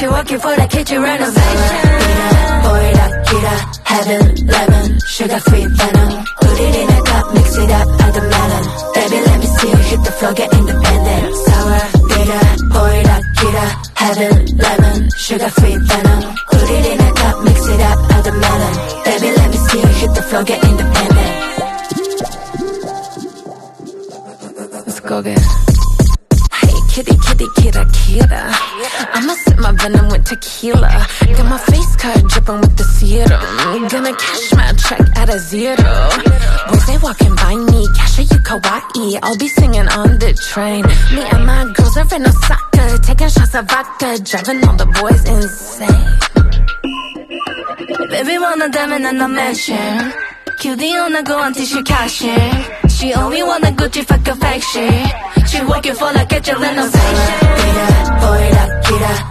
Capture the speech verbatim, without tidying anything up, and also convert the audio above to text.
She working for the kitchen renovation. Pour it up, get up, heaven, lemon, sugar-free venom. Put it in a cup, mix it up, add the melon. Baby, let me see you hit the floor, get independent. Sour, bitter, pour it up, get up, heaven, lemon, sugar-free venom. Put it in a cup, mix it up, add the melon. Baby, let me see you hit the floor, get independent. Let's go get it. Kitty, kitty, kidda, kidda. I'ma sip my venom with tequila. Got my face cut, dripping with the serum. Gonna cash my check at a zero. Boys, they walking by me, cash you kawaii. I'll be singing on the train. Me and my girls are in Osaka, taking shots of vodka, driving all the boys insane. Baby, wanna diamond in the mansion. Cutie on the go until she cashing. She only wanna Gucci for confection. She working for like a renovation. Pour it up, get up,